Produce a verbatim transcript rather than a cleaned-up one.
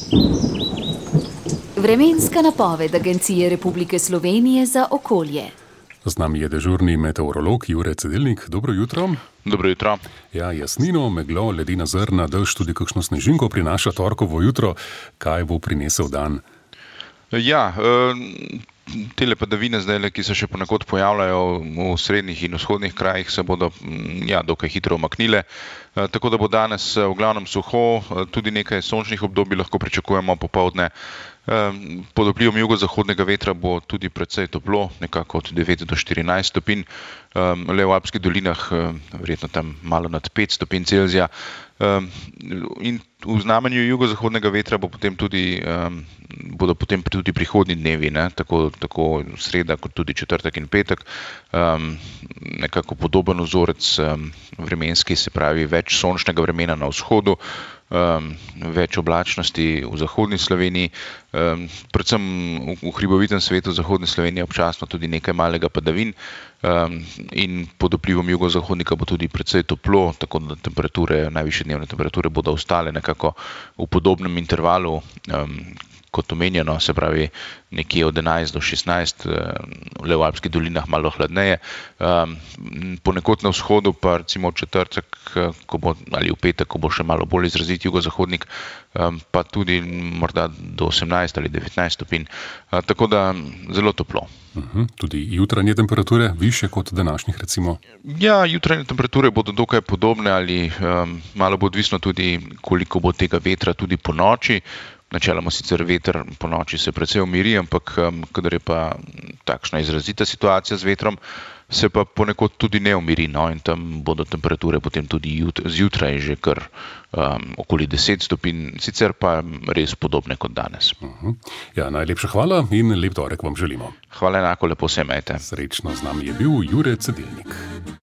Vremenska napoved Agencije Republike Slovenije za okolje. Z nami je dežurni meteorolog Jure Cedilnik. Dobro jutro. Dobro jutro. Ja, jasnino, meglo, ledena zrna, dež, tudi kakšno snežinko prinaša torkovo jutro. Kaj bo prinesel dan? Ja, tele padavine zdaj, ki se še ponekod pojavljajo v srednjih in vzhodnih krajih, se bodo ja, dokaj hitro umaknile. Tako da bo danes v glavnem suho, tudi nekaj sončnih obdobij lahko pričakujemo popoldne. Pod vplivom jugozahodnega vetra bo tudi precej toplo, nekako od devet do štirinajst stopinj. Le v Alpskih dolinah verjetno tam malo nad pet stopinj Celzija. In v znamenju jugozahodnega vetra bo potem tudi, bodo potem tudi prihodnji dnevi, ne? Tako, tako sreda kot tudi četrtek in petek. Nekako podoben vzorec vremenski, se pravi več sončnega vremena na vzhodu, več oblačnosti v zahodni Sloveniji, predvsem v hribovitem svetu zahodne Slovenije občasno tudi nekaj malega padavin, in pod vplivom jugozahodnika bo tudi precej toplo, tako da temperature, najvišje dnevne temperature bodo ostale nekako v podobnem intervalu, kot omenjeno, se pravi nekje od enajst do šestnajst, le v Alpskih dolinah malo hladneje. Ponekod na vzhodu pa recimo v četrtek, ko bo, ali v petek, ko bo še malo bolj izrazit jugozahodnik, pa tudi morda do osemnajst ali devetnajst stopinj. Tako da zelo toplo. Uhum, tudi jutranje temperature višje kot današnjih recimo? Ja, jutranje temperature bodo dokaj podobne ali um, malo bo odvisno tudi, koliko bo tega vetra tudi po noči. Načeloma sicer veter po noči se precej umiri, ampak um, kadar je pa takšna izrazita situacija z vetrom, se pa ponekod tudi ne umiri, no, in tam bodo temperature potem tudi jut, zjutraj že kar um, okoli deset stopinj, sicer pa res podobne kot danes. Uhum. Ja, najlepša hvala in lep torek vam želimo. Hvala enako, lepo se imejte. Srečno, z nami je bil Jure Cedilnik.